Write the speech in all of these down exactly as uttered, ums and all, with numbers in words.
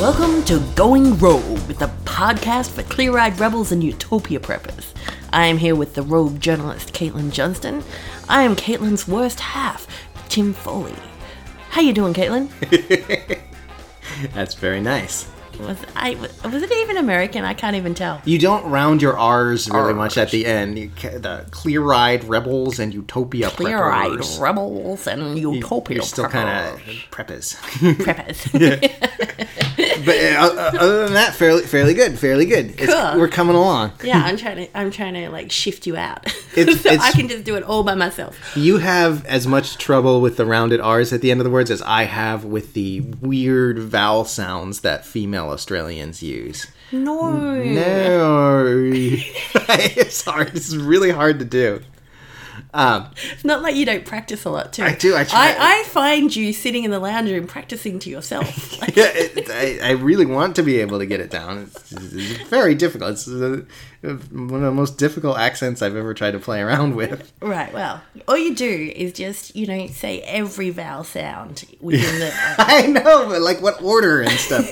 Welcome to Going Rogue, the podcast for clear-eyed rebels and utopia preppers. I am here with the rogue journalist Caitlin Johnston. I am Caitlin's worst half, Tim Foley. How you doing, Caitlin? That's very nice. Was I was it even American? I can't even tell. You don't round your R's really R's. much at the end. You, the clear-eyed rebels and utopia Clear-eyed preppers. rebels and utopia You're still kind of preppers. preppers. Preppers. But uh, other than that, fairly, fairly good. Fairly good. It's, Cool. We're coming along. Yeah, I'm trying to I'm trying to like shift you out, It's- so it's- I can just do it all by myself. You have as much trouble with the rounded R's at the end of the words as I have with the weird vowel sounds that female Australians use. No, No. It's hard. It's really hard to do. Um, It's not like you don't practice a lot too. I do, I try. I, I find you sitting in the lounge room practicing to yourself. Like, yeah, it, I, I really want to be able to get it down. It's, it's very difficult. It's uh, one of the most difficult accents I've ever tried to play around with. right. Well, all you do is just you know say every vowel sound within the. Uh, I know, but like what order and stuff.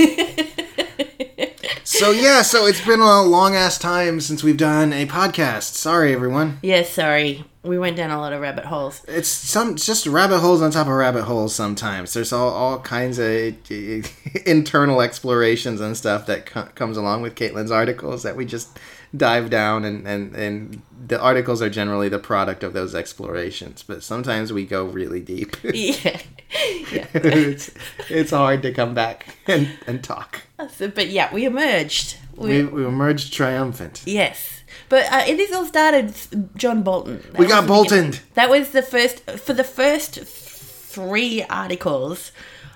So yeah, so it's been a long ass time since we've done a podcast. Sorry, everyone. yeah, sorry, we went down a lot of rabbit holes. It's some it's just rabbit holes on top of rabbit holes. Sometimes there's all, all kinds of uh, internal explorations and stuff that co- comes along with Caitlin's articles that we just dive down, and, and, and the articles are generally the product of those explorations. But sometimes we go really deep. Yeah, yeah. it's, it's hard to come back and, and talk. So, but yeah, we emerged. We, we emerged triumphant. Yes. But uh, it is all started John Bolton. That We was got the Boltoned. beginning. That was the first, for the first th- three articles,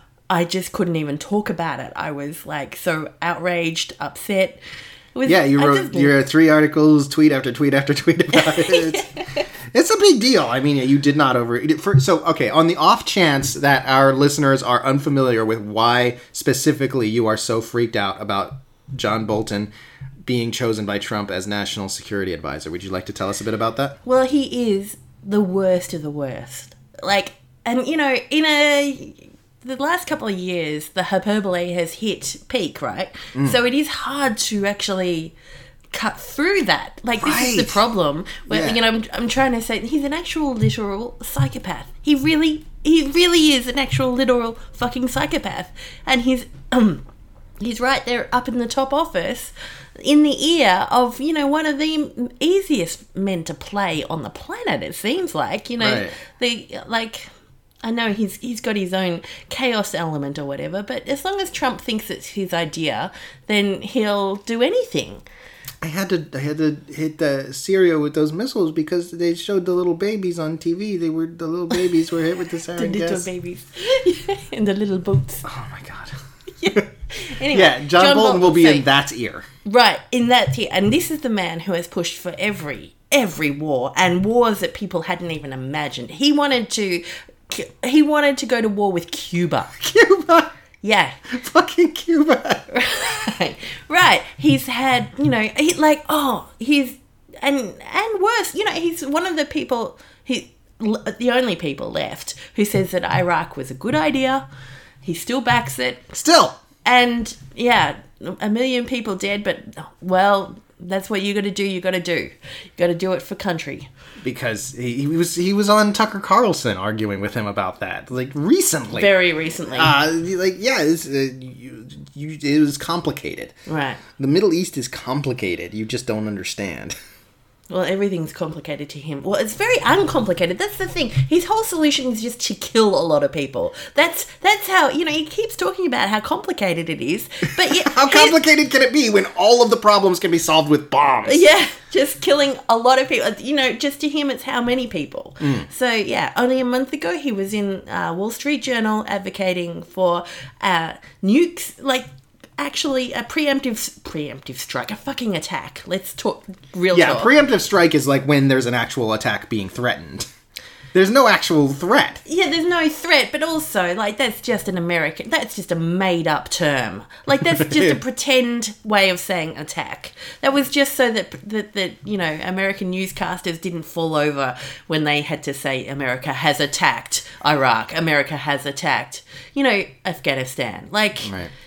I just couldn't even talk about it. I was like so outraged, upset. It was, Yeah, you I wrote just- your three articles, tweet after tweet after tweet about it. It's, it's a big deal. I mean, you did not over... For, so, okay, on the off chance that our listeners are unfamiliar with why specifically you are so freaked out about John Bolton being chosen by Trump as National Security Advisor, would you like to tell us a bit about that? Well, he is the worst of the worst. Like, and you know, in a... The last couple of years, the hyperbole has hit peak, right? Mm. So it is hard to actually cut through that. Like, this is the Right. problem. Where, Yeah. you know, I'm, I'm trying to say he's an actual literal psychopath. He really, he really is an actual literal fucking psychopath. And he's, um, he's right there up in the top office in the ear of, you know, one of the easiest men to play on the planet, it seems like. You know, Right. the, like... I know he's he's got his own chaos element or whatever, but as long as Trump thinks it's his idea, then he'll do anything. I had to I had to hit the Syria with those missiles because they showed the little babies on T V. They were the little babies were hit with the The sarin little gas. babies in the little boots. Oh my god. Yeah. Anyway, Yeah, John, Bolton will be so- in that ear. Right, in that tier. And this is the man who has pushed for every every war and wars that people hadn't even imagined. He wanted to he wanted to go to war with Cuba. Cuba. Yeah. Fucking Cuba. Right. Right. He's had, you know, he, like, oh, he's, and, and worse, you know, he's one of the people, he, the only people left who says that Iraq was a good idea. He still backs it. Still. And, yeah, a million people dead, but, well, that's what you got to do. You got to do. You got to do it for country. Because he, he was he was on Tucker Carlson arguing with him about that, like, recently. Very recently. Uh, like, yeah, it's, uh, you, you, it was complicated. Right. The Middle East is complicated. You just don't understand. Well, everything's complicated to him. Well, it's very uncomplicated. That's the thing. His whole solution is just to kill a lot of people. That's that's how, you know, he keeps talking about how complicated it is. But yeah, How complicated can it be when all of the problems can be solved with bombs? yeah, just killing a lot of people. You know, just to him, it's how many people. Mm. So, yeah, only a month ago, he was in uh, Wall Street Journal advocating for uh, nukes, like, actually a preemptive preemptive strike, a fucking attack. Let's talk real Yeah, talk. preemptive strike is like when there's an actual attack being threatened. There's no actual threat. Yeah, there's no threat, but also, like, that's just an American, that's just a made-up term. Like, that's just a pretend way of saying attack. That was just so that, that, that, you know, American newscasters didn't fall over when they had to say America has attacked Iraq, America has attacked, you know, Afghanistan. Like, Right.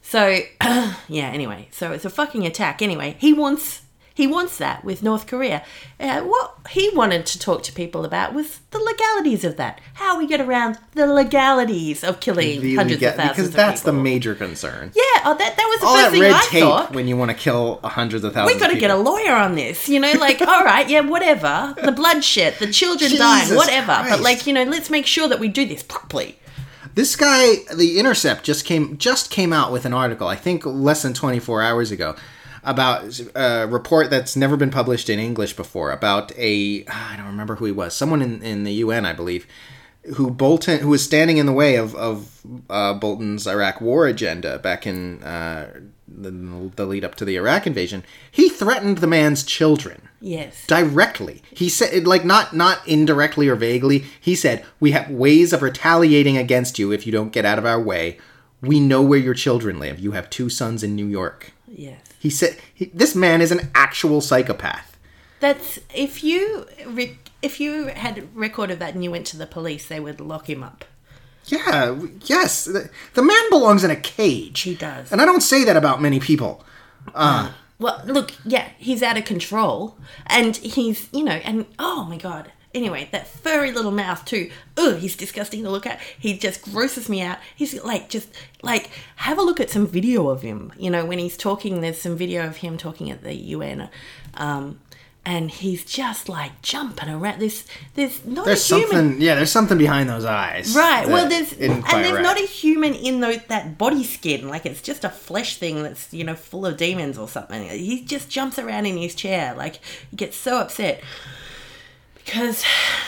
So, yeah, anyway. So it's a fucking attack. Anyway, he wants... He wants that with North Korea. Uh, what he wanted to talk to people about was the legalities of that. How we get around the legalities of killing The hundreds lega- of thousands because of that's people. the major concern. Yeah, oh, that, that was the All first that thing red I tape thought. when you want to kill hundreds of thousands We got of to get a people. lawyer on this. You know, like, all right, yeah, whatever. The bloodshed, the children dying, Jesus whatever. Christ. But, like, you know, let's make sure that we do this properly. This guy, The Intercept, just came just came out with an article, I think less than twenty-four hours ago, about a report that's never been published in English before, about a, I don't remember who he was, someone in, in the U N, I believe, who Bolton, who was standing in the way of, of uh, Bolton's Iraq war agenda back in uh, the, the lead up to the Iraq invasion. He threatened the man's children. Yes. Directly. He said, like, not not indirectly or vaguely. He said, we have ways of retaliating against you if you don't get out of our way. We know where your children live. You have two sons in New York. Yes. He said, he, this man is an actual psychopath. That's, if you, re- if you had a record of that and you went to the police, they would lock him up. Yeah, yes. The, the man belongs in a cage. He does. And I don't say that about many people. Uh, Well, look, yeah, he's out of control. And he's, you know, and, oh my God. Anyway, that furry little mouth too. Ugh, he's disgusting to look at. He just grosses me out. He's like, just, like, have a look at some video of him. You know, when he's talking, there's some video of him talking at the U N. Um, and he's just, like, jumping around. There's, there's not there's a human... something, yeah, there's something behind those eyes. Right, that well, there's... isn't And quite there's right. not a human in the, that body skin. Like, it's just a flesh thing that's, you know, full of demons or something. He just jumps around in his chair. Like, he gets so upset. Because,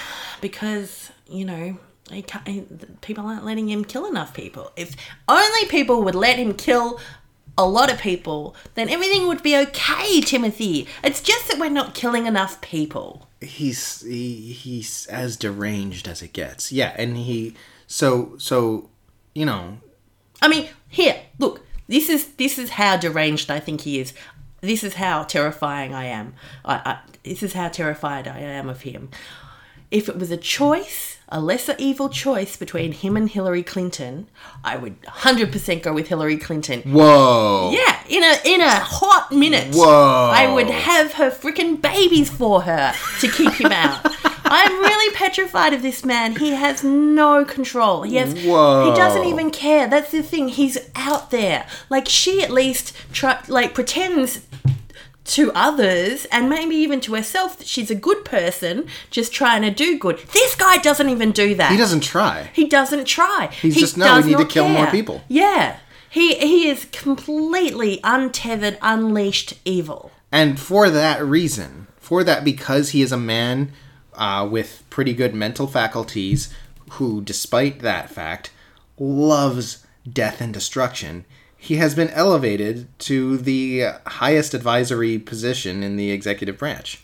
because you know, he can't, he, people aren't letting him kill enough people. If only people would let him kill a lot of people, then everything would be okay, Timothy. It's just that we're not killing enough people. He's he, he's as deranged as it gets. Yeah, and he so so you know. I mean, here, look. This is this is how deranged I think he is. This is how terrifying I am. I, I, this is how terrified I am of him. If it was a choice, a lesser evil choice between him and Hillary Clinton, I would one hundred percent go with Hillary Clinton. Whoa. Yeah, in a in a hot minute. Whoa. I would have her freaking babies for her to keep him out. I'm really petrified of this man. He has no control. He has. Whoa. He doesn't even care. That's the thing. He's out there. Like, she at least try, like pretends to others and maybe even to herself that she's a good person, just trying to do good. This guy doesn't even do that. He doesn't try. He doesn't try. He's he just, no, we does need to not kill more care. people. Yeah. He he is completely untethered, unleashed evil. And for that reason, for that because he is a man uh, with pretty good mental faculties who, despite that fact, loves death and destruction, he has been elevated to the highest advisory position in the executive branch.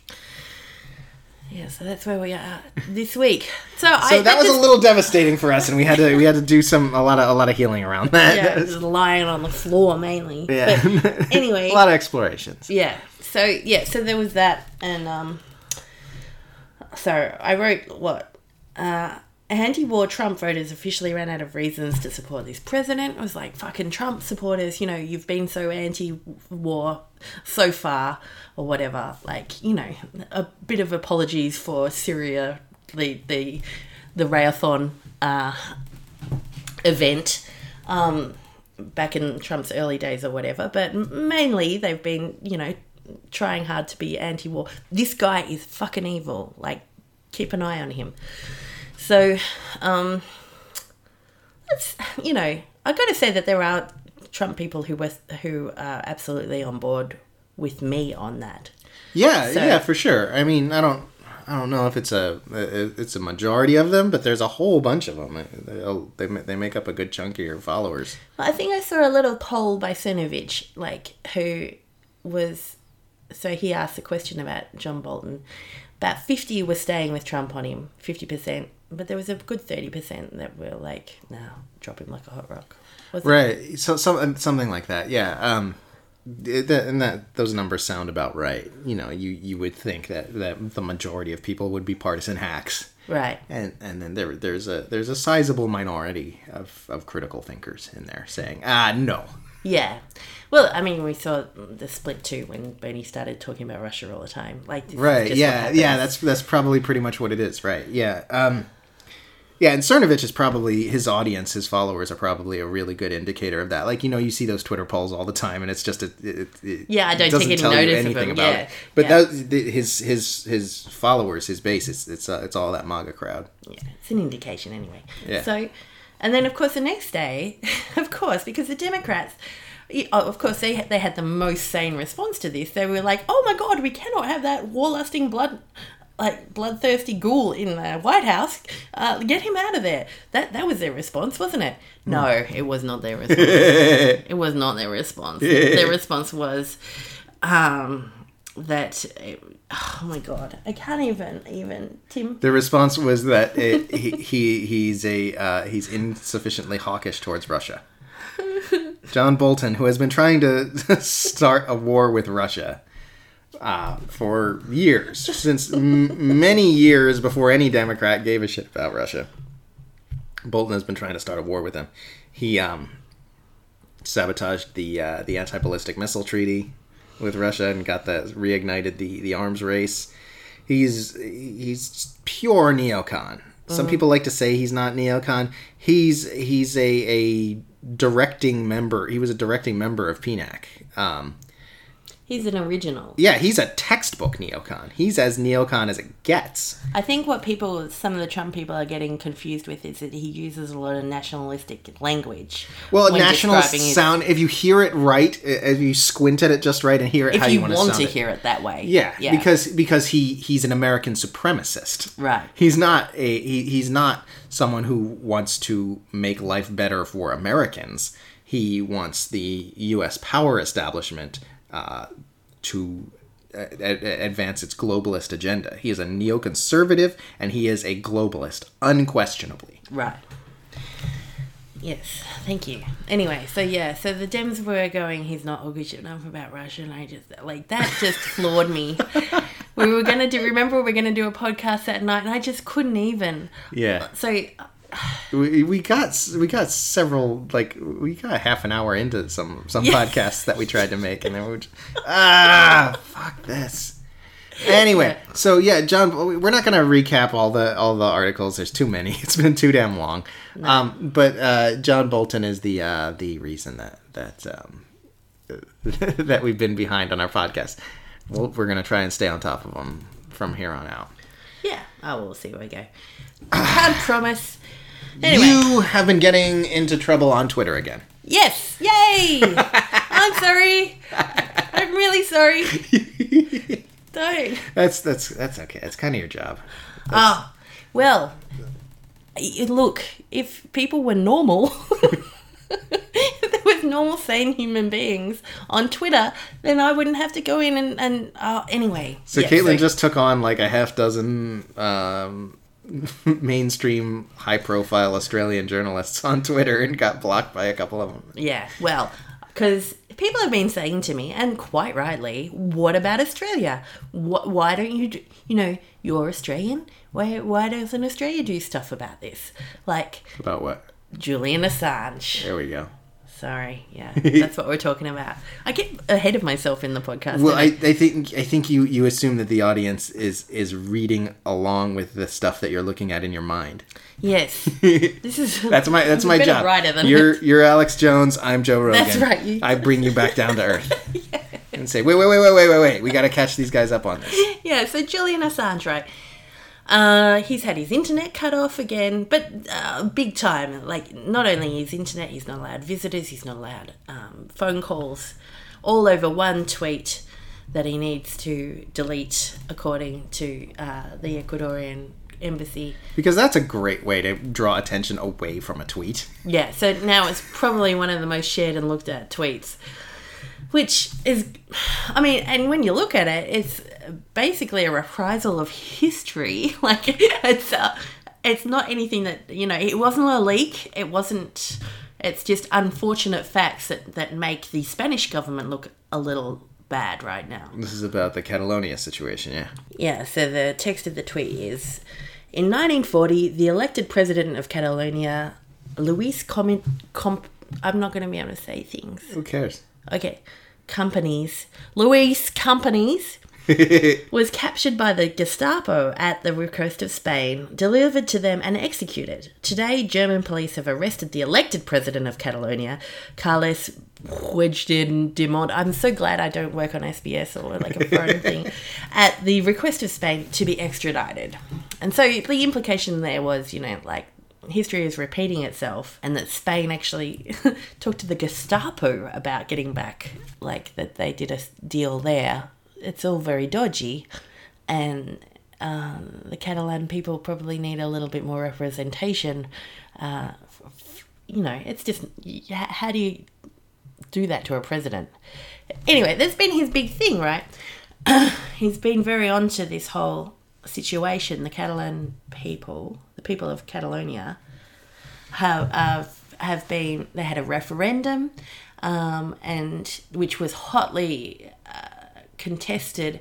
Yeah, so that's where we are this week. So, So I that was just, a little devastating for us, and we had to we had to do some a lot of a lot of healing around that. yeah, just lying on the floor mainly. Yeah. But anyway, a lot of explorations. yeah. So yeah, so there was that, and um, so I wrote what uh, anti-war Trump voters officially ran out of reasons to support this president. It was like, fucking Trump supporters, you know, you've been so anti-war so far, or whatever. Like, you know, a bit of apologies for Syria, the the the Rayathon uh, event. Um, back in Trump's early days or whatever, but mainly they've been, you know, trying hard to be anti-war. This guy is fucking evil. Like, keep an eye on him. So, um, it's, you know, I got to say that there are Trump people who were who are absolutely on board with me on that. Yeah, So- yeah, for sure. I mean, I don't, I don't know if it's a, it's a majority of them, but there's a whole bunch of them. They they, they make up a good chunk of your followers. I think I saw a little poll by Cernovich, like, who was, so he asked a question about John Bolton. About fifty were staying with Trump on him, fifty percent. But there was a good thirty percent that were like, no, drop him like a hot rock. Was it? Right. So some something like that. Yeah. Um, it, that, and that those numbers sound about right. You know, you, you would think that, that the majority of people would be partisan hacks. Right. And and then there there's a there's a sizable minority of, of critical thinkers in there saying, ah, no. Yeah. Well, I mean, we saw the split too when Bernie started talking about Russia all the time. Like, this Right, is just yeah, yeah, that's that's probably pretty much what it is, right? Yeah. Um, yeah, and Cernovich is probably, his audience, his followers are probably a really good indicator of that. Like, you know, you see those Twitter polls all the time, and it's just, a, it, it Yeah, I don't doesn't take any tell you notice of anything them, about yeah, it. But yeah. that, the- his his his followers, his base, it's it's, uh, it's all that MAGA crowd. Yeah, it's an indication anyway. Yeah. So, and then of course the next day, of course, because the Democrats, oh, of course they they had the most sane response to this. They were like, "Oh my God, we cannot have that war-lusting blood." Like bloodthirsty ghoul in the White House, uh, get him out of there. That that was their response, wasn't it? No, it was not their response. It was not their response. Their response was um, that. It, oh my God, I can't even even Tim. The response was that it, he, he he's a uh, he's insufficiently hawkish towards Russia. John Bolton, who has been trying to start a war with Russia. Uh, for years, since m- many years before any Democrat gave a shit about Russia. Bolton has been trying to start a war with them. He um, sabotaged the uh, the anti-ballistic missile treaty with Russia and got the reignited the, the arms race. He's he's pure neocon. Some people like to say he's not neocon. He's he's a a directing member. He was a directing member of P N A C. Um, He's an original. Yeah, he's a textbook neocon. He's as neocon as it gets. I think what people, some of the Trump people are getting confused with is that he uses a lot of nationalistic language. Well, when nationalist describing his- sound, if you hear it right, if you squint at it just right and hear it if how you you want, want to, to sound hear it that way. it. Yeah, yeah. because because he he's an American supremacist. Right. He's not a he, he's not someone who wants to make life better for Americans. He wants the U S power establishment uh, to uh, advance its globalist agenda. He is a neoconservative, and he is a globalist, unquestionably. Right. Yes, thank you. Anyway, so yeah, so the Dems were going, he's not hawkish enough about Russia, and I just, like, that just floored me. We were going to do, remember we were going to do a podcast that night, and I just couldn't even. Yeah. So... We, we got we got several, like, we got half an hour into some some Yeah. podcasts that we tried to make, and then we were just, ah fuck this. Anyway, so yeah, John, we're not going to recap all the all the articles. There's too many. It's been too damn long. No. Um, but uh, John Bolton is the uh, the reason that that um, that we've been behind on our podcast. Well, we're going to try and stay on top of them from here on out. Yeah. Oh, we'll see where we go. Can't promise. Anyway. You have been getting into trouble on Twitter again. Yes! Yay! I'm sorry. I'm really sorry. Don't. That's that's that's okay. That's kind of your job. Ah, well, y- look, if people were normal, if there was normal, sane human beings on Twitter, then I wouldn't have to go in and, and uh, anyway. So yeah, Caitlin so- just took on like a half dozen um, mainstream, high-profile Australian journalists on Twitter and got blocked by a couple of them. Yeah, well, because people have been saying to me, and quite rightly, what about Australia? Wh- why don't you, do, you know, you're Australian? Why, why doesn't Australia do stuff about this? Like About what? Julian Assange. There we go. Sorry, yeah, that's what we're talking about. I get ahead of myself in the podcast. Well, I, don't I, I think I think you, you assume that the audience is is reading along with the stuff that you're looking at in your mind. yes, this is That's my that's I'm a my better job. writer than You're it. you're Alex Jones. I'm Joe Rogan. That's right, you- I bring you back down to earth and say, wait, wait, wait, wait, wait, wait, wait. We got to catch these guys up on this. Yeah, so Julian Assange, right? Uh, he's had his internet cut off again, but uh, big time. Like, not only his internet, he's not allowed visitors, he's not allowed um, phone calls, all over one tweet that he needs to delete, according to uh, the Ecuadorian embassy. Because that's a great way to draw attention away from a tweet. Yeah, so now it's probably one of the most shared and looked at tweets. Which is, I mean, and when you look at it, it's basically a reprisal of history. Like, it's uh, it's not anything that, you know, it wasn't a leak. It wasn't, it's just unfortunate facts that, that make the Spanish government look a little bad right now. This is about the Catalonia situation, yeah. Yeah, so the text of the tweet is, in nineteen forty, the elected president of Catalonia, Luis Com- Com- I'm not going to be able to say things. Who cares? Okay. Companies. Luis Companies was captured by the Gestapo at the request of Spain, delivered to them and executed. Today, German police have arrested the elected president of Catalonia, Carles Puigdemont. I'm so glad I don't work on S B S or like a foreign thing. At the request of Spain to be extradited. And so the implication there was, you know, like, history is repeating itself, and that Spain actually talked to the Gestapo about getting back, like that they did a deal there. It's all very dodgy, and um, the Catalan people probably need a little bit more representation. Uh, you know, it's just, how do you do that to a president? Anyway, that's been his big thing, right? He's been very onto this whole situation. The Catalan people, the people of Catalonia, have have, have been. They had a referendum, um, and which was hotly uh, contested.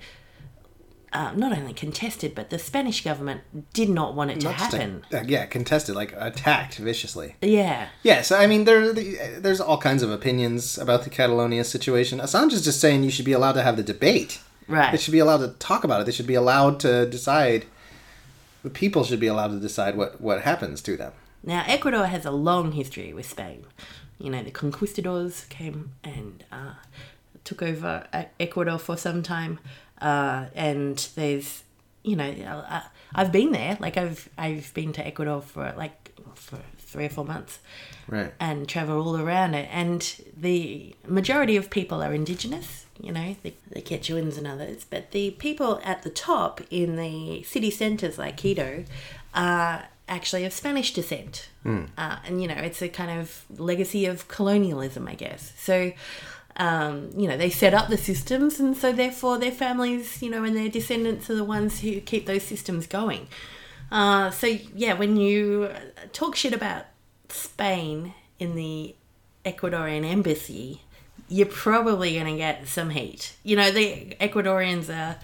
Uh, not only contested, but the Spanish government did not want it to Not just happen. a- uh, yeah, contested, like attacked viciously. Yeah, Yeah, so I mean, there there's all kinds of opinions about the Catalonia situation. Assange is just saying you should be allowed to have the debate. right. They should be allowed to talk about it. They should be allowed to decide. The people should be allowed to decide what, what happens to them. Now, Ecuador has a long history with Spain. You know, the conquistadors came and uh, took over Ecuador for some time. Uh, and there's, you know, uh, I've been there. Like, I've I've been to Ecuador for, like, for three or four months. Right. And travel all around it. And the majority of people are indigenous, you know, the, the Quechuans and others. But the people at the top in the city centres like Quito are actually of Spanish descent. Mm. Uh, and, you know, it's a kind of legacy of colonialism, I guess. So, um, you know, they set up the systems, and so therefore their families, you know, and their descendants are the ones who keep those systems going. Uh, so, yeah, when you talk shit about Spain in the Ecuadorian embassy, you're probably going to get some heat. You know, the Ecuadorians are...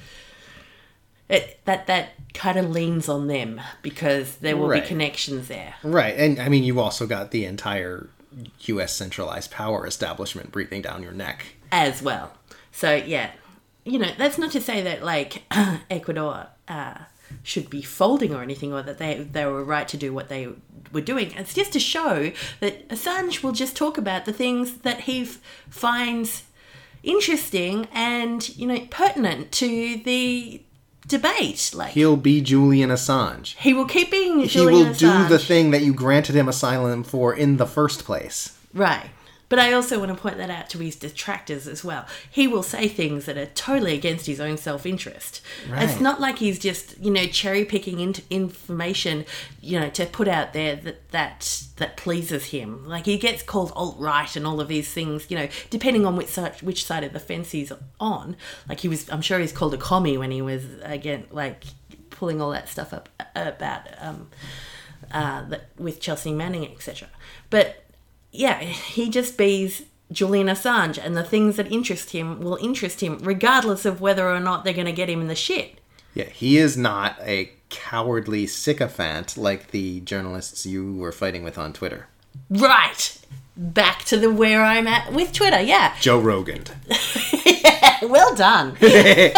It, that that kind of leans on them because there will Right. be connections there. Right, and I mean, you've also got the entire U S centralized power establishment breathing down your neck. As well. So, yeah, you know, that's not to say that, like, Ecuador uh, should be folding or anything, or that they, they were right to do what they were doing. It's just to show that Assange will just talk about the things that he f- finds interesting and, you know, pertinent to the debate. Like, He'll be Julian Assange. he will keep being He Julian will Assange. do the thing that you granted him asylum for in the first place. Right. But I also want to point that out to his detractors as well. He will say things that are totally against his own self-interest. Right. It's not like he's just, you know, cherry-picking in- information, you know, to put out there that, that that pleases him. Like, he gets called alt-right and all of these things, you know, depending on which side, which side of the fence he's on. Like, he was, I'm sure he's called a commie when he was, again, like, pulling all that stuff up about, um, uh, that, with Chelsea Manning, et cetera. But... yeah, he just bees Julian Assange, and the things that interest him will interest him regardless of whether or not they're going to get him in the shit. Yeah, he is not a cowardly sycophant like the journalists you were fighting with on Twitter. Right. Back to the where I'm at with Twitter, yeah. Joe Rogan. Yeah, well done. yeah,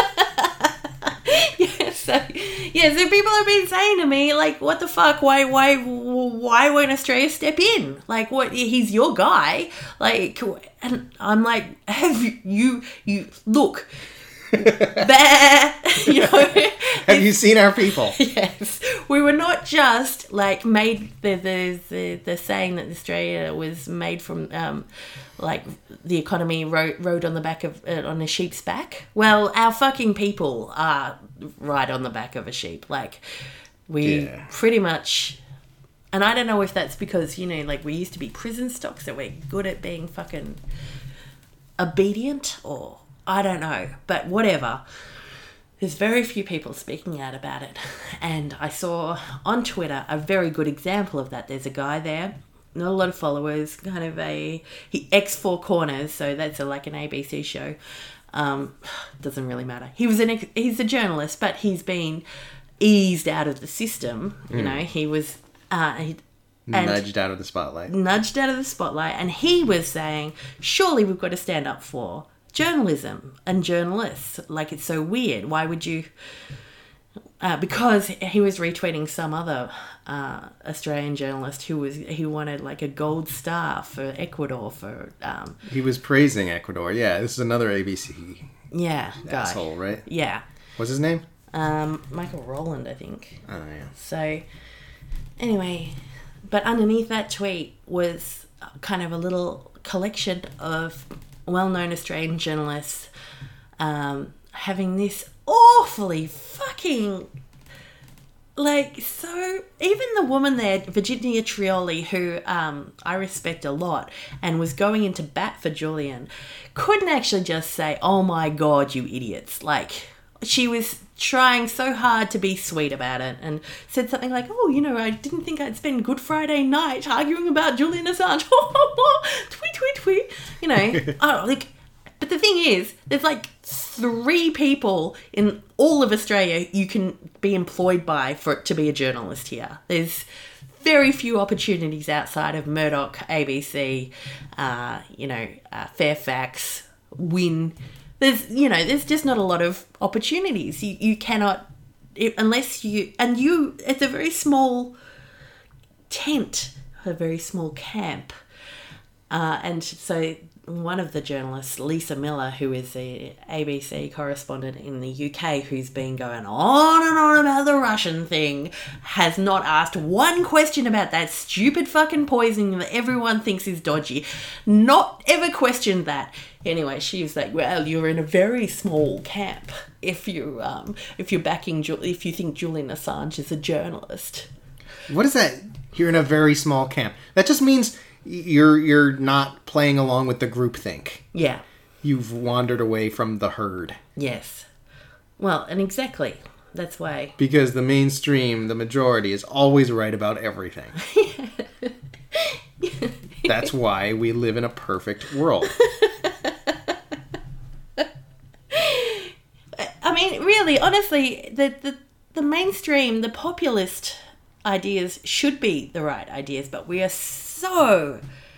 so, yeah, so people have been saying to me, like, what the fuck? Why, why, why won't Australia step in? Like, what? He's your guy. Like, and I'm like, have you, you look, bah, you know? Have you seen our people? Yes, we were not just like made. The the the, the saying that Australia was made from, um, like the economy rode, rode on the back of uh, on a sheep's back. Well, our fucking people are right on the back of a sheep. Like, we Yeah. pretty much. And I don't know if that's because, you know, like, we used to be prison stock, so we're good at being fucking obedient, or I don't know, but whatever. There's very few people speaking out about it. And I saw on Twitter a very good example of that. There's a guy there, not a lot of followers, kind of a, he X Four Corners, so that's a, like an A B C show. Um, doesn't really matter. He was an, ex- he's a journalist, but he's been eased out of the system. You Mm. know, he was, uh, he, And nudged out of the spotlight. Nudged out of the spotlight. And he was saying, surely we've got to stand up for journalism and journalists. Like, it's so weird. Why would you... Uh, because he was retweeting some other uh, Australian journalist who was who wanted like a gold star for Ecuador for... Um, he was praising Ecuador. Yeah, this is another A B C yeah, guy. asshole, right? Yeah. What's his name? Um, Michael Rowland, I think. Oh, yeah. So, anyway, but underneath that tweet was kind of a little collection of well-known Australian journalists um, having this awfully fucking, like, so, even the woman there, Virginia Trioli, who um, I respect a lot and was going into bat for Julian, couldn't actually just say, oh my God, you idiots. Like, she was trying so hard to be sweet about it and said something like, oh, you know, I didn't think I'd spend Good Friday night arguing about Julian Assange. Tweet, tweet, tweet. You know, oh, like, but the thing is, there's like three people in all of Australia you can be employed by for it to be a journalist here. There's very few opportunities outside of Murdoch, A B C, uh, you know, uh, Fairfax, Win. There's, you know, there's just not a lot of opportunities. You you cannot, it, unless you, and you, it's a very small tent, a very small camp. Uh, and so one of the journalists, Lisa Miller, who is the A B C correspondent in the U K, who's been going on and on about the Russian thing, has not asked one question about that stupid fucking poisoning that everyone thinks is dodgy. Not ever questioned that. Anyway, she was like, well, you're in a very small camp if, you, um, if you're backing, Ju- if you think Julian Assange is a journalist. What is that? You're in a very small camp. That just means... You're you're not playing along with the groupthink. Yeah. You've wandered away from the herd. Yes. Well, and exactly. That's why. Because the mainstream, the majority, is always right about everything. That's why we live in a perfect world. I mean, really, honestly, the, the, the mainstream, the populist ideas should be the right ideas, but we are so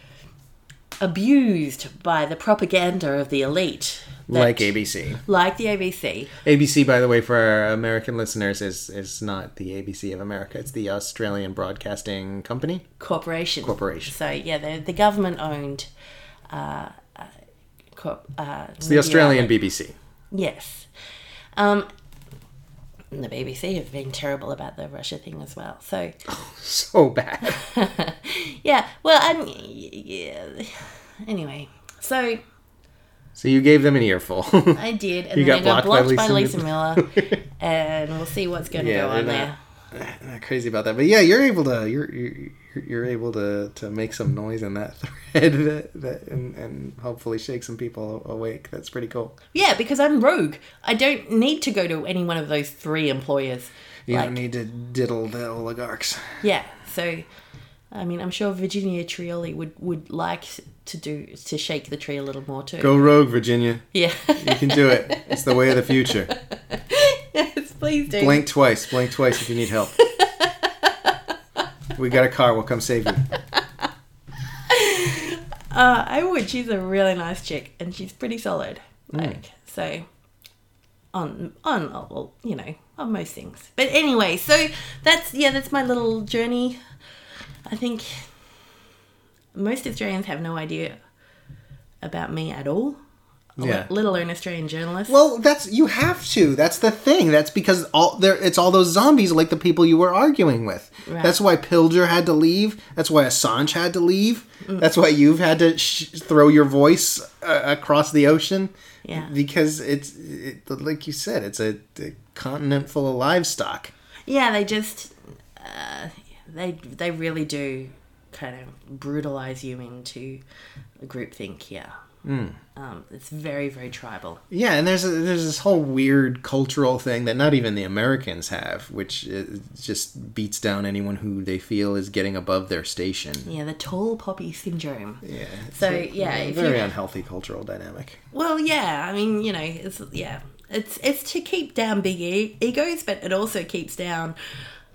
abused by the propaganda of the elite. that- Like A B C. Like the A B C. A B C, by the way, for our American listeners, is, is not the A B C of America. It's the Australian Broadcasting Company. Corporation. Corporation. So, yeah, the, the government-owned... Uh, uh, corp, uh, It's the Australian B B C. Yes. Um, and the B B C have been terrible about the Russia thing as well. So, So bad. yeah. Well, and yeah. Anyway, so So you gave them an earful. I did, and You then got I got blocked blocked by by Lisa, Lisa Miller, and we'll see what's going to Yeah, go on they're there. not- I'm not crazy about that, but yeah, you're able to you're you're, you're able to, to make some noise in that thread that, that and, and hopefully shake some people awake. That's pretty cool. Yeah, because I'm rogue. I don't need to go to any one of those three employers. You like, don't need to diddle the oligarchs. yeah. So, I mean, I'm sure Virginia Trioli would, would like to do to shake the tree a little more too. Go rogue, Virginia. Yeah. You can do it. It's the way of the future. Yes, please do. Blink twice. Blink twice if you need help. We got a car. We'll come save you. Uh, I would. She's a really nice chick, and she's pretty solid. Mm. Like so, on on well, you know, on most things. But anyway, so that's yeah, that's my little journey. I think most Australians have no idea about me at all. Yeah. Let alone Australian journalists. Well, that's you have to. That's the thing. That's because all there. It's all those zombies, like the people you were arguing with. Right. That's why Pilger had to leave. That's why Assange had to leave. Mm. That's why you've had to sh- throw your voice uh, across the ocean. Yeah. Because it's it, like you said, it's a, a continent full of livestock. Yeah, they just uh, they they really do kind of brutalize you into groupthink here. Mm. Um, it's very, very tribal. Yeah, and there's a, there's this whole weird cultural thing that not even the Americans have, which is, just beats down anyone who they feel is getting above their station. Yeah, the tall poppy syndrome. Yeah. it's So, a- yeah, a if very you- unhealthy cultural dynamic. Well, yeah, I mean, you know, it's yeah, it's it's to keep down big e- egos, but it also keeps down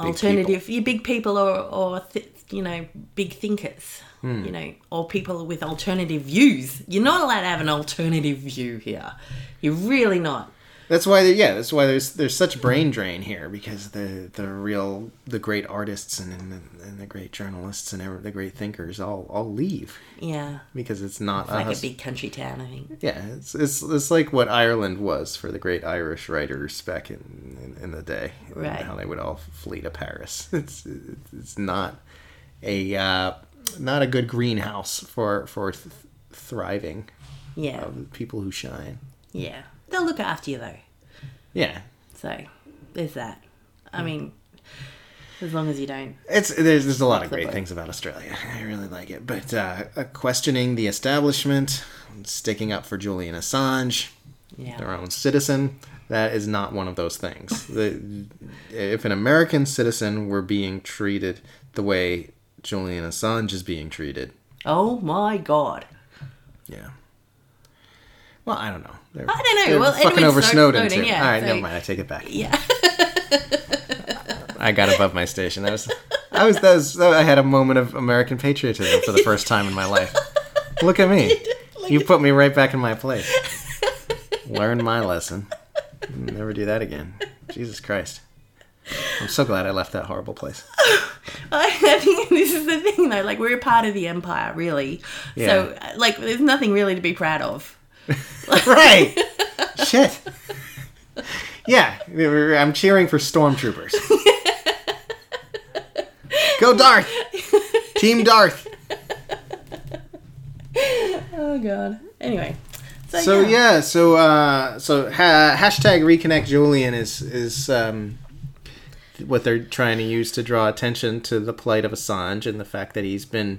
alternative, you big people or, or th- you know, big thinkers, Hmm. you know, or people with alternative views. You're not allowed to have an alternative view here. You're really not. That's why, yeah, that's why there's there's such brain drain here, because the the real the great artists and and the, and the great journalists and ever, the great thinkers all all leave Yeah. because it's not It's like us. a big country town, I think. Yeah, it's, it's it's like what Ireland was for the great Irish writers back in in, in the day, and Right. how they would all flee to Paris. It's it's not a uh, not a good greenhouse for for th- thriving Yeah. of people who shine. Yeah. They'll look after you, though. Yeah, So, there's that. I mean, as long as you don't. it's there's there's a lot of the great boat. things about Australia. I really like it, but uh, uh, questioning the establishment, sticking up for Julian Assange, Yeah. their own citizen. That is not one of those things. The, if an American citizen were being treated the way Julian Assange is being treated, Oh my God. yeah. Well, I don't know. They're, I don't know. they're Well, fucking anyway, over Snowden, Snowden, too. yeah, All right, so- never mind. I take it back. Yeah. I got above my station. That was, I was, that was, I had a moment of American patriotism for the first time in my life. Look at me. You put me right back in my place. Learned my lesson. Never do that again. Jesus Christ. I'm so glad I left that horrible place. I think this is the thing, though. Like, we're a part of the empire, really. Yeah. So, like, there's nothing really to be proud of. Right. Shit. Yeah, I'm cheering for stormtroopers. Go Darth. Team Darth. Oh, God. Anyway. So, So yeah. yeah, so uh, so ha- hashtag reconnect Julian is is um, what they're trying to use to draw attention to the plight of Assange and the fact that he's been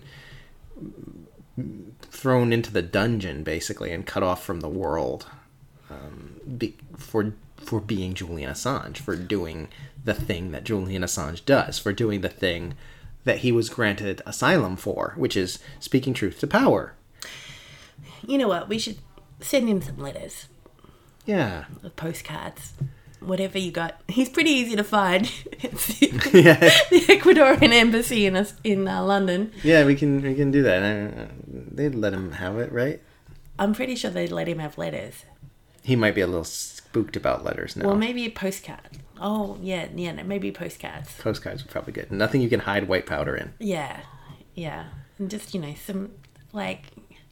thrown into the dungeon basically and cut off from the world um, be- for for being Julian Assange, for doing the thing that Julian Assange does, for doing the thing that he was granted asylum for, which is speaking truth to power. You know what? We should send him some letters, Yeah. or postcards, whatever you got. He's pretty easy to find. It's Yeah. the Ecuadorian embassy in us in uh, London. Yeah, we can we can do that. I, they'd let him have it, right? I'm pretty sure they'd let him have letters. He might be a little spooked about letters now. Well, maybe a postcard. Oh, yeah, yeah, no, maybe postcards. Postcards are probably good. Nothing you can hide white powder in. Yeah, yeah. And just, you know, some, like,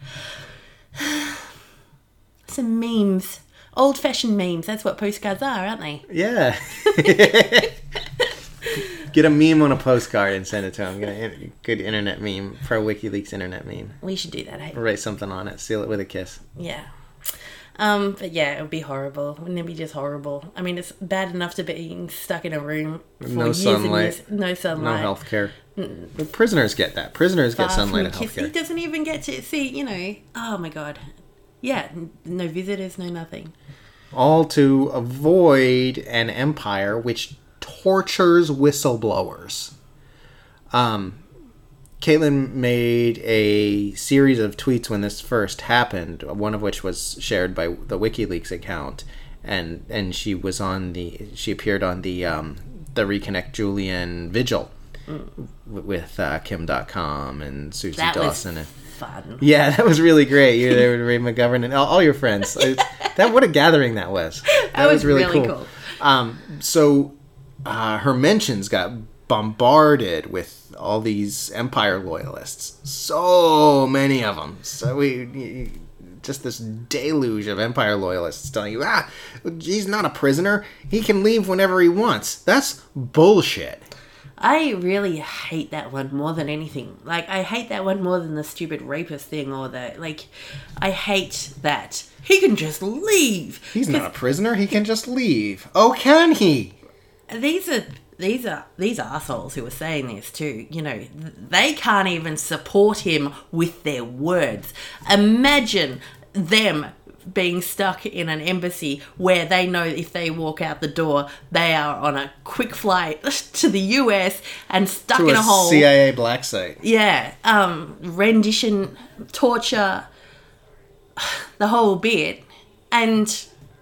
some memes. Old-fashioned memes. That's what postcards are, aren't they? Yeah. Get a meme on a postcard and send it to him. Get a good internet meme. Pro WikiLeaks internet meme. We should do that, hey? Write something on it. Seal it with a kiss. Yeah. Um, but yeah, it would be horrible. Wouldn't it be just horrible? I mean, it's bad enough to being stuck in a room for No years sunlight. and years. No No sunlight. health care. But prisoners get that. Prisoners get Far sunlight from and kiss- health care. He doesn't even get to see, you know, oh my God. Yeah, n- no visitors, no nothing. All to avoid an empire which tortures whistleblowers. Um, Caitlin made a series of tweets when this first happened, one of which was shared by the WikiLeaks account, and and she was on the she appeared on the um, the Reconnect Julian vigil Mm. w- with uh, Kim dot com and Susie That Dawson. was and, fun. yeah, that was really great. You were there with Ray McGovern and all, all your friends. Uh, that what a gathering that was. That, That was really cool. Um, so uh, her mentions got bombarded with all these Empire loyalists. So many of them. So we just this deluge of Empire loyalists telling you, ah, he's not a prisoner. He can leave whenever he wants. That's bullshit. I really hate that one more than anything. Like, I hate that one more than the stupid rapist thing or the, like, I hate that. He can just leave. He's not a prisoner. He can just leave. Oh, can he? These are, these are, these assholes who are saying this too, you know, they can't even support him with their words. Imagine them being stuck in an embassy where they know if they walk out the door, they are on a quick flight to the U S and stuck To in a a hole. C I A black site. Yeah, um, rendition, torture, the whole bit. And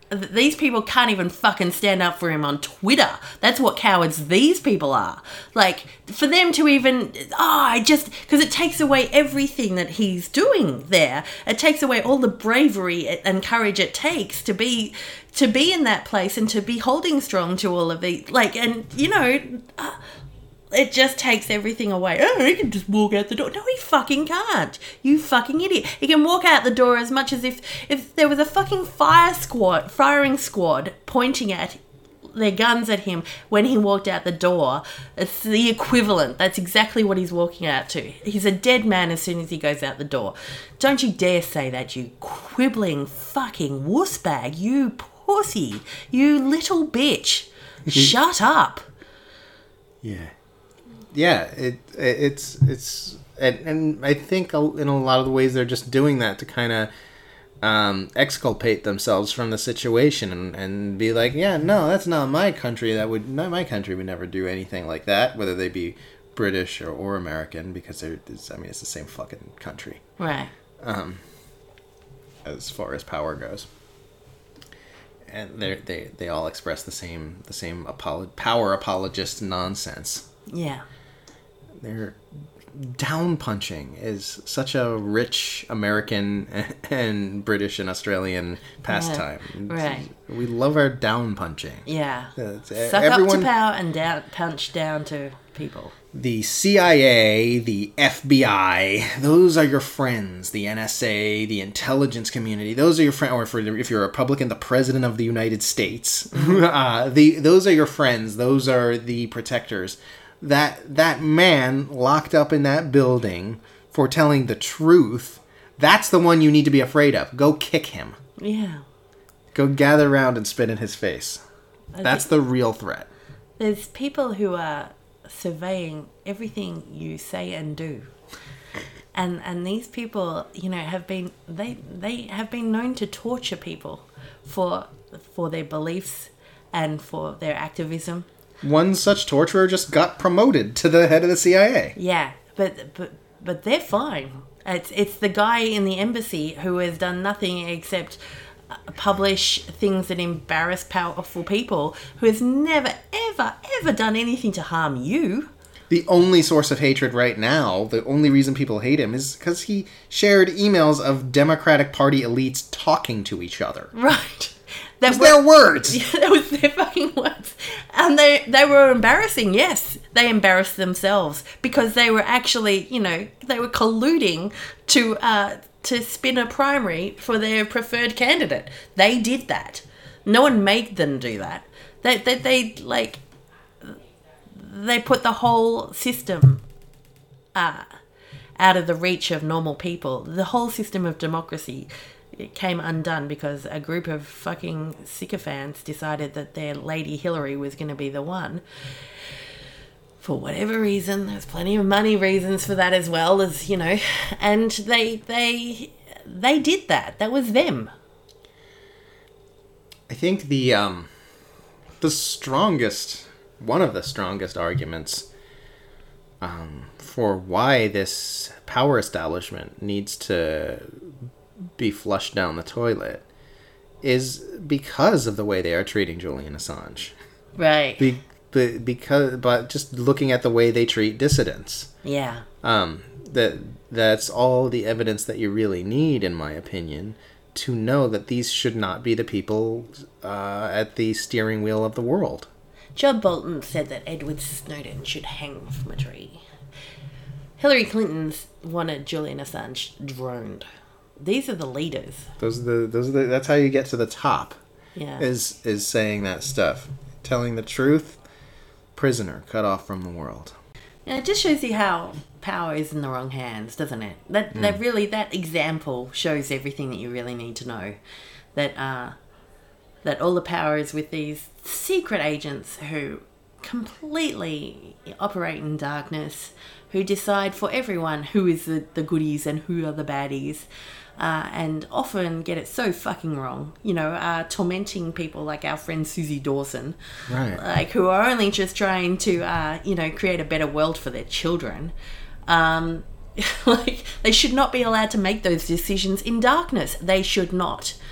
th- these people can't even fucking stand up for him on Twitter. That's what cowards these people are. Like, for them to even, oh, I just, because it takes away everything that he's doing there. It takes away all the bravery and courage it takes to be, to be in that place and to be holding strong to all of these, like, and, you know, uh, it just takes everything away. Oh, he can just walk out the door. No, he fucking can't. You fucking idiot. He can walk out the door as much as if, if there was a fucking fire squad, firing squad pointing at their guns at him when he walked out the door. It's the equivalent. That's exactly what he's walking out to. He's a dead man as soon as he goes out the door. Don't you dare say that, you quibbling fucking wussbag. You pussy. You little bitch. Shut up. Yeah. Yeah, it, it it's it's and, and I think in a lot of the ways they're just doing that to kind of um, exculpate themselves from the situation and, and be like, yeah, no, that's not my country. That would not my country would never do anything like that, whether they be British or, or American, because they're it's, I mean it's the same fucking country, right? Um, as far as power goes, and they they they all express the same the same apolo- power apologist nonsense. Yeah. They're down punching is such a rich American and British and Australian pastime. Yeah, right. We love our down punching. Yeah. It's, Suck everyone, up to power and down, punch down to people. The C I A, the F B I, those are your friends. The N S A, the intelligence community, those are your friends. Or for, if you're a Republican, the President of the United States. uh, the those are your friends. Those are the protectors. That that man locked up in that building for telling the truth, that's the one you need to be afraid of. Go kick him. Yeah. Go gather around and spit in his face. I That's the real threat. There's people who are surveying everything you say and do. And and these people, you know, have been they they have been known to torture people for for their beliefs and for their activism. One such torturer just got promoted to the head of the C I A. Yeah, but but but they're fine. It's it's the guy in the embassy who has done nothing except publish things that embarrass powerful people, who has never, ever, ever done anything to harm you. The only source of hatred right now, the only reason people hate him, is because he shared emails of Democratic Party elites talking to each other. Right. That was their words. Yeah, that was their fucking words. And they they were embarrassing, yes. They embarrassed themselves because they were actually, you know, they were colluding to uh, to spin a primary for their preferred candidate. They did that. No one made them do that. They, they, they like, they put the whole system uh, out of the reach of normal people. The whole system of democracy it came undone because a group of fucking sycophants decided that their Lady Hillary was going to be the one. For whatever reason, there's plenty of money reasons for that as well, as you know, and they they they did that. That was them. I think the um the strongest one of the strongest arguments um for why this power establishment needs to be flushed down the toilet is because of the way they are treating Julian Assange. Right. Be, be, because, but just looking at the way they treat dissidents. Yeah. Um, that that's all the evidence that you really need, in my opinion, to know that these should not be the people uh, at the steering wheel of the world. John Bolton said that Edward Snowden should hang from a tree. Hillary Clinton's wanted Julian Assange droned. These are the leaders. Those are the those are the, that's how you get to the top. Yeah. Is is saying that stuff, telling the truth. Prisoner cut off from the world. Yeah, it just shows you how power is in the wrong hands, doesn't it? That mm. that really that example shows everything that you really need to know. That uh, that all the power is with these secret agents who completely operate in darkness, who decide for everyone who is the, the goodies and who are the baddies. Uh, and often get it so fucking wrong, you know, uh, tormenting people like our friend Susie Dawson, right? Like who are only just trying to, uh, you know, create a better world for their children. Um, like they should not be allowed to make those decisions in darkness. They should not.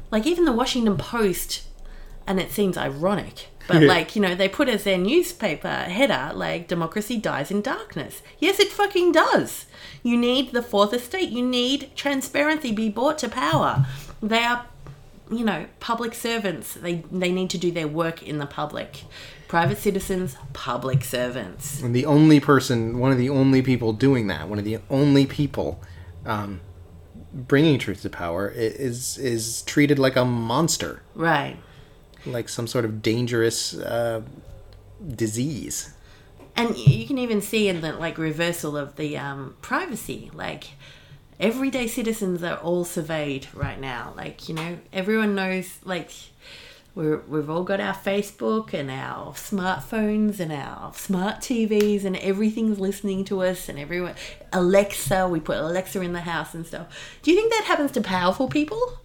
like even the Washington Post, and it seems ironic, but like, you know, they put as their newspaper header, like, democracy dies in darkness. Yes, it fucking does. You need the fourth estate. You need transparency be brought to power. They are, you know, public servants. They, they need to do their work in the public. Private citizens, public servants. And the only person, one of the only people doing that, one of the only people um, bringing truth to power is is treated like a monster. Right. Like some sort of dangerous uh, disease. And you can even see in the, like, reversal of the um, privacy. Like, everyday citizens are all surveyed right now. Like, you know, everyone knows, like, we're, we've all got our Facebook and our smartphones and our smart T Vs, and everything's listening to us, and everyone... Alexa, we put Alexa in the house and stuff. Do you think that happens to powerful people?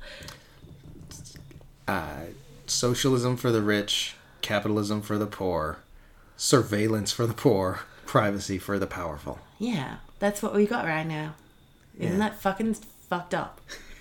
Uh... Socialism for the rich, capitalism for the poor, surveillance for the poor, privacy for the powerful. Yeah, that's what we got right now. Isn't yeah. that fucking fucked up?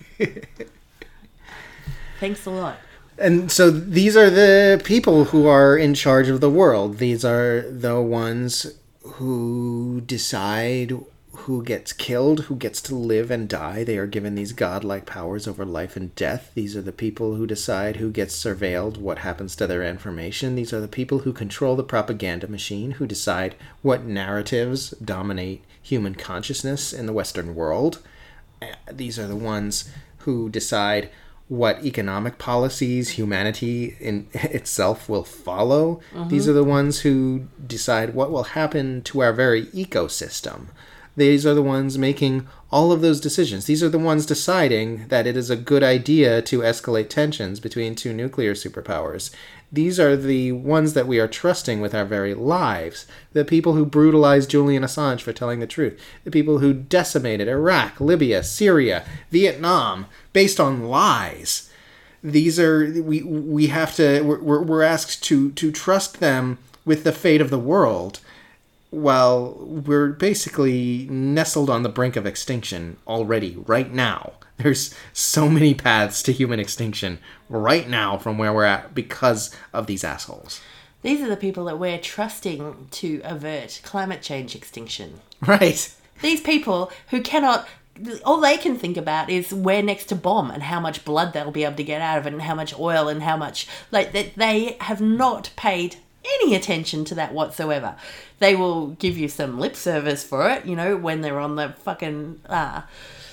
Thanks a lot. And so these are the people who are in charge of the world. These are the ones who decide who gets killed, who gets to live and die. They are given these godlike powers over life and death. These are the people who decide who gets surveilled, what happens to their information. These are the people who control the propaganda machine, who decide what narratives dominate human consciousness in the Western world. These are the ones who decide what economic policies humanity in itself will follow. Mm-hmm. These are the ones who decide what will happen to our very ecosystem. These are the ones making all of those decisions. These are the ones deciding that it is a good idea to escalate tensions between two nuclear superpowers. These are the ones that we are trusting with our very lives. The people who brutalized Julian Assange for telling the truth. The people who decimated Iraq, Libya, Syria, Vietnam, based on lies. These are, we we have to, we're, we're asked to, to trust them with the fate of the world. Well, we're basically nestled on the brink of extinction already, right now. There's so many paths to human extinction right now from where we're at because of these assholes. These are the people that we're trusting to avert climate change extinction. Right. These people who cannot... all they can think about is where next to bomb and how much blood they'll be able to get out of it and how much oil and how much... like, they, they have not paid any attention to that whatsoever. They will give you some lip service for it, you know, when they're on the fucking, uh,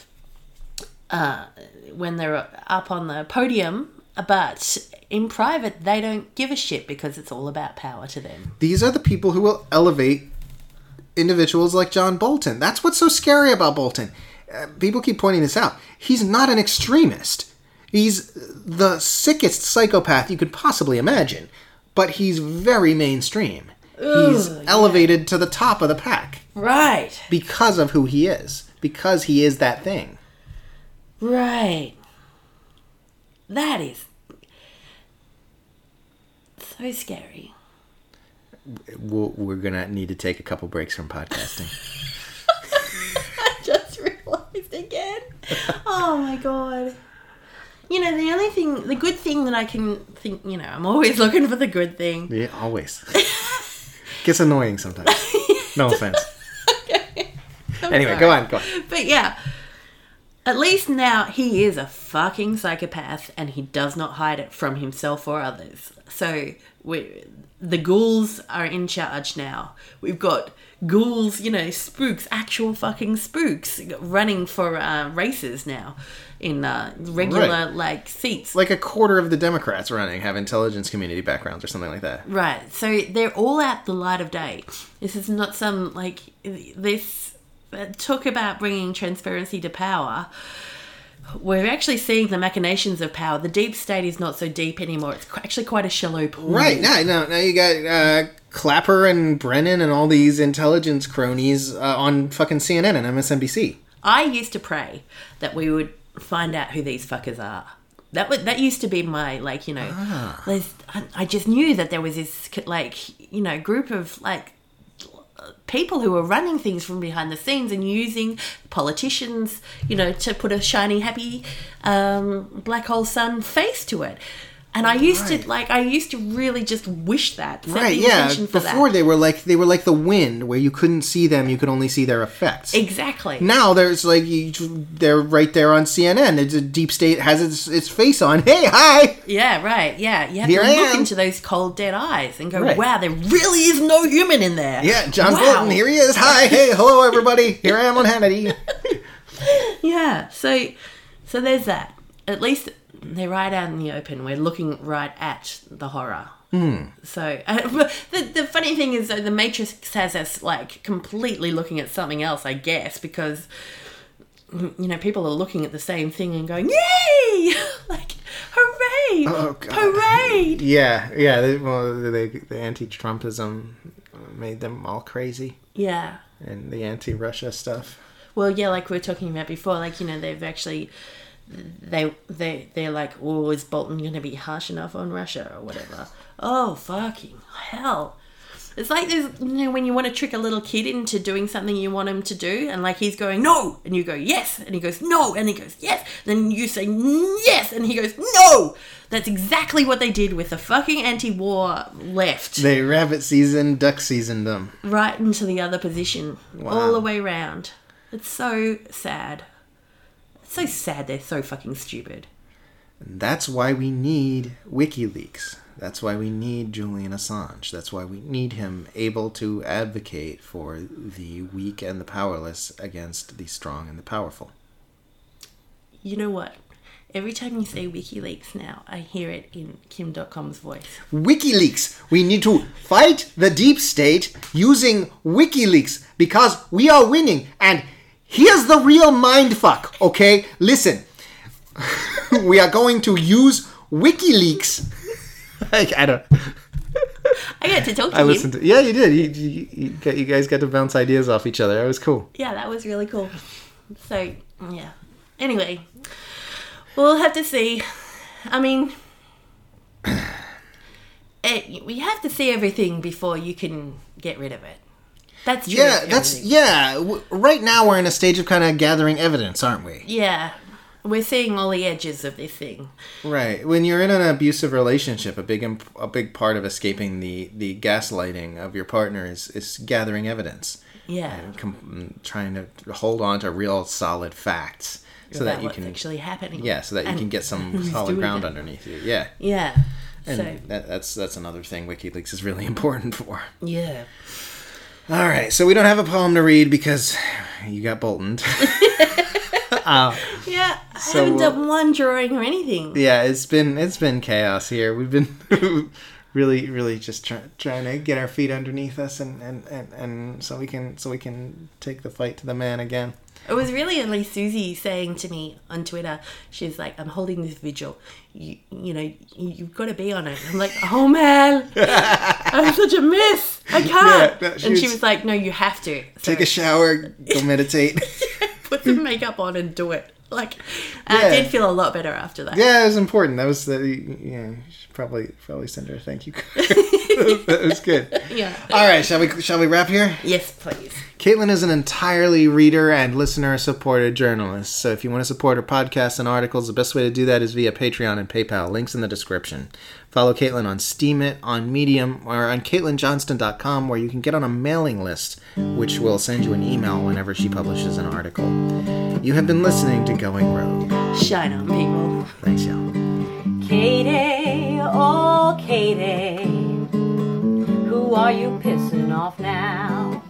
uh, when they're up on the podium, but in private, they don't give a shit because it's all about power to them. These are the people who will elevate individuals like John Bolton. That's what's so scary about Bolton. Uh, people keep pointing this out. He's not an extremist. He's the sickest psychopath you could possibly imagine. But he's very mainstream. Ooh, he's elevated yeah. to the top of the pack. Right. Because of who he is. Because he is that thing. Right. That is so scary. We'll, we're going to need to take a couple breaks from podcasting. I just realized again. Oh, my God. You know, the only thing, the good thing that I can think, you know, I'm always looking for the good thing. Yeah, always. Gets annoying sometimes. No offense. Okay. I'm anyway, sorry. go on, go on. But yeah, at least now he is a fucking psychopath and he does not hide it from himself or others. So we, the ghouls are in charge now. We've got ghouls, you know, spooks, actual fucking spooks running for uh, races now. In uh, regular, right. like, seats. Like a quarter of the Democrats running have intelligence community backgrounds or something like that. Right. So they're all out the light of day. This is not some, like, this uh, talk about bringing transparency to power. We're actually seeing the machinations of power. The deep state is not so deep anymore. It's actually quite a shallow pool. Right. Now, now, now you got uh, Clapper and Brennan and all these intelligence cronies uh, on fucking C N N and M S N B C. I used to pray that we would find out who these fuckers are. That would, that used to be my, like, you know, ah. I, I just knew that there was this, like, you know, group of, like, people who are running things from behind the scenes and using politicians, you know, to put a shiny, happy um, black hole sun face to it. And I used right. to like I used to really just wish that. Right, yeah. Before that. they were like they were like the wind, where you couldn't see them, you could only see their effects. Exactly. Now there's like you, they're right there on C N N. It's a deep state has its its face on. Hey, hi. Yeah, right. Yeah, you have Here to I look am. into those cold dead eyes and go, right. wow, there really is no human in there. Yeah, John wow. Bolton. Here he is. Hi, hey, hello, everybody. Here I am on Hannity. Yeah. So, so there's that. At least they're right out in the open. We're looking right at the horror. Mm. So uh, the the funny thing is, though, the Matrix has us like completely looking at something else, I guess, because you know people are looking at the same thing and going, "Yay!" like, "Hooray! Oh, God. Parade!" Yeah, yeah. They, well, they, the anti-Trumpism made them all crazy. Yeah. And the anti-Russia stuff. Well, yeah, like we were talking about before, like, you know, they've actually. They they they're like, oh, is Bolton going to be harsh enough on Russia or whatever? Oh, fucking hell! It's like there's, you know, when you want to trick a little kid into doing something you want him to do, and like he's going no, and you go yes, and he goes no, and he goes yes, then you say yes, and he goes no. That's exactly what they did with the fucking anti-war left. They rabbit seasoned, duck seasoned them right into the other position, wow. all the way round. It's so sad. So sad they're so fucking stupid. And that's why we need WikiLeaks. That's why we need Julian Assange. That's why we need him able to advocate for the weak and the powerless against the strong and the powerful. You know what? Every time you say WikiLeaks now, I hear it in Kim Dotcom's voice. WikiLeaks! We need to fight the deep state using WikiLeaks because we are winning. And here's the real mindfuck, okay? Listen. We are going to use WikiLeaks. I, I don't... I got to talk to I you. listened to... Yeah, you did. You, you, you, got, you guys got to bounce ideas off each other. That was cool. Yeah, that was really cool. So, yeah. Anyway, we'll have to see. I mean... It, we have to see everything before you can get rid of it. That's true. Yeah, that's yeah. W- right now we're in a stage of kind of gathering evidence, aren't we? Yeah, we're seeing all the edges of this thing. Right. When you're in an abusive relationship, a big imp- a big part of escaping the, the gaslighting of your partner is, is gathering evidence. Yeah. And com- trying to hold on to real solid facts so About that you what's can actually happening. Yeah, so that you and can get some who's solid doing ground it. underneath you. Yeah. Yeah. And So that, that's that's another thing WikiLeaks is really important for. yeah. All right, so we don't have a poem to read because you got Boltoned. uh, Yeah, I So haven't we'll- done one drawing or anything. yeah, it's been it's been chaos here. We've been really really just try, trying to get our feet underneath us and, and, and, and so we can so we can take the fight to the man again. It was really only Susie saying to me on Twitter, she's like, I'm holding this vigil. You, you know, you, you've got to be on it. I'm like, oh man, I'm such a mess. I can't. Yeah, no, she and she was- was like, no, you have to. So Take a shower, go meditate. put some makeup on and do it. Like, I Yeah. did feel a lot better after that. Yeah, it was important. That was the yeah. You should probably probably send her a thank you card. That was good. Yeah. All right, shall we shall we wrap here? Yes, please. Caitlin is an entirely reader and listener supported journalist. So if you want to support her podcasts and articles, the best way to do that is via Patreon and PayPal. Links in the description. Follow Caitlin on Steemit, on Medium, or on Caitlin Johnston dot com, where you can get on a mailing list, which will send you an email whenever she publishes an article. You have been listening to Going Rogue. Shine on, people. Thanks, y'all. Katie, oh Katie, who are you pissing off now?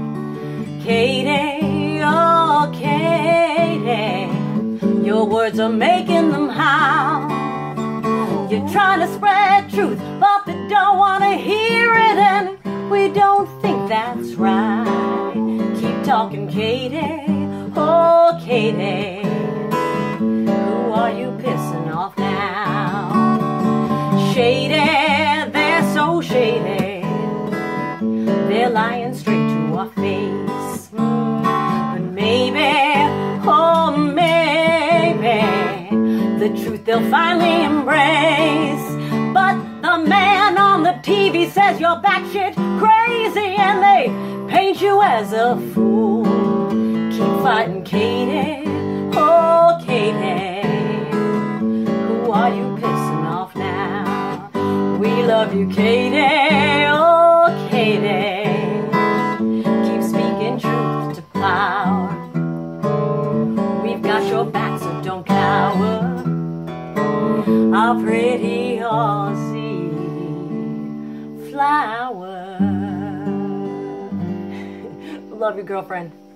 Katie, oh Katie, your words are making them howl. You're trying to spread truth, but they don't want to hear it, and we don't think that's right. Keep talking, Katie, oh Katie, who are you pissing off now? Shady, they're so shady, they're lying straight to our face. But maybe, oh maybe, the truth they'll finally embrace. But the man on the T V says you're batshit crazy, and they paint use you as a fool. Keep fighting, Katie. Oh, Katie. Who are you pissing off now? We love you, Katie. Oh, Katie. Keep speaking truth to power. We've got your back, so don't cower. Our pretty Aussie flower. Love you, girlfriend.